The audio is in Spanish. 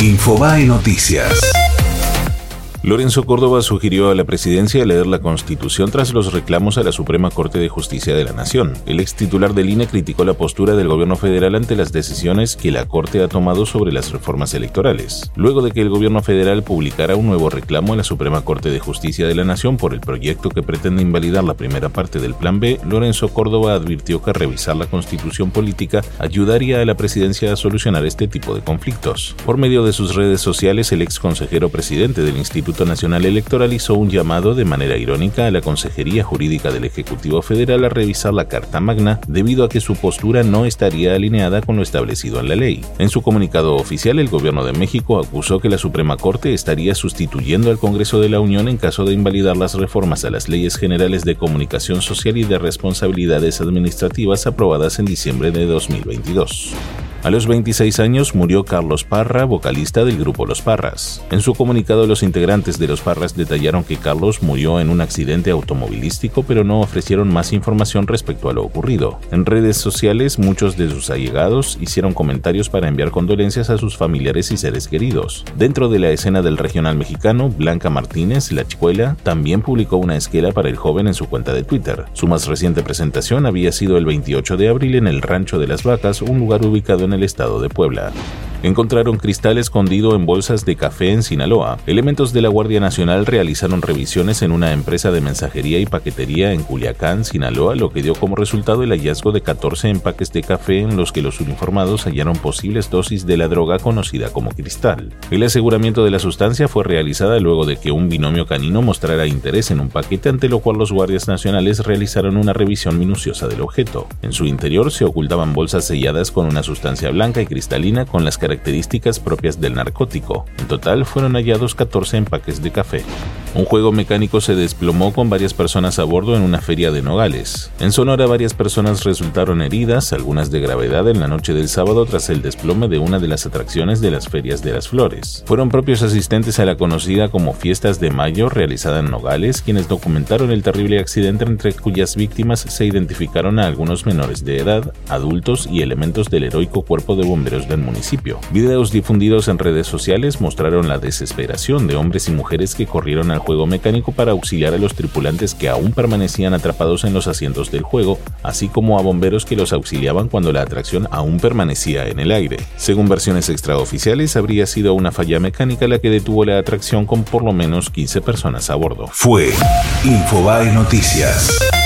Infobae Noticias. Lorenzo Córdoba sugirió a la presidencia leer la Constitución tras los reclamos a la Suprema Corte de Justicia de la Nación. El ex titular del INE criticó la postura del gobierno federal ante las decisiones que la Corte ha tomado sobre las reformas electorales. Luego de que el gobierno federal publicara un nuevo reclamo a la Suprema Corte de Justicia de la Nación por el proyecto que pretende invalidar la primera parte del Plan B, Lorenzo Córdoba advirtió que revisar la Constitución política ayudaría a la presidencia a solucionar este tipo de conflictos. Por medio de sus redes sociales, el ex consejero presidente del Instituto Nacional Electoral hizo un llamado de manera irónica a la Consejería Jurídica del Ejecutivo Federal a revisar la Carta Magna debido a que su postura no estaría alineada con lo establecido en la ley. En su comunicado oficial, el Gobierno de México acusó que la Suprema Corte estaría sustituyendo al Congreso de la Unión en caso de invalidar las reformas a las leyes generales de comunicación social y de responsabilidades administrativas aprobadas en diciembre de 2022. A los 26 años murió Carlos Parra, vocalista del grupo Los Parras. En su comunicado, los integrantes de Los Parras detallaron que Carlos murió en un accidente automovilístico, pero no ofrecieron más información respecto a lo ocurrido. En redes sociales, muchos de sus allegados hicieron comentarios para enviar condolencias a sus familiares y seres queridos. Dentro de la escena del regional mexicano, Blanca Martínez, La Chicuela, también publicó una esquela para el joven en su cuenta de Twitter. Su más reciente presentación había sido el 28 de abril en el Rancho de las Vacas, un lugar ubicado en el estado de Puebla. Encontraron cristal escondido en bolsas de café en Sinaloa. Elementos de la Guardia Nacional realizaron revisiones en una empresa de mensajería y paquetería en Culiacán, Sinaloa, lo que dio como resultado el hallazgo de 14 empaques de café en los que los uniformados hallaron posibles dosis de la droga conocida como cristal. El aseguramiento de la sustancia fue realizada luego de que un binomio canino mostrara interés en un paquete, ante lo cual los guardias nacionales realizaron una revisión minuciosa del objeto. En su interior se ocultaban bolsas selladas con una sustancia blanca y cristalina con las características propias del narcótico. En total fueron hallados 14 empaques de café. Un juego mecánico se desplomó con varias personas a bordo en una feria de Nogales. En Sonora, varias personas resultaron heridas, algunas de gravedad, en la noche del sábado tras el desplome de una de las atracciones de las ferias de las flores. Fueron propios asistentes a la conocida como Fiestas de Mayo, realizada en Nogales, quienes documentaron el terrible accidente, entre cuyas víctimas se identificaron a algunos menores de edad, adultos y elementos del heroico cuerpo de bomberos del municipio. Videos difundidos en redes sociales mostraron la desesperación de hombres y mujeres que corrieron al juego mecánico para auxiliar a los tripulantes que aún permanecían atrapados en los asientos del juego, así como a bomberos que los auxiliaban cuando la atracción aún permanecía en el aire. Según versiones extraoficiales, habría sido una falla mecánica la que detuvo la atracción, con por lo menos 15 personas a bordo. Fue Infobae Noticias.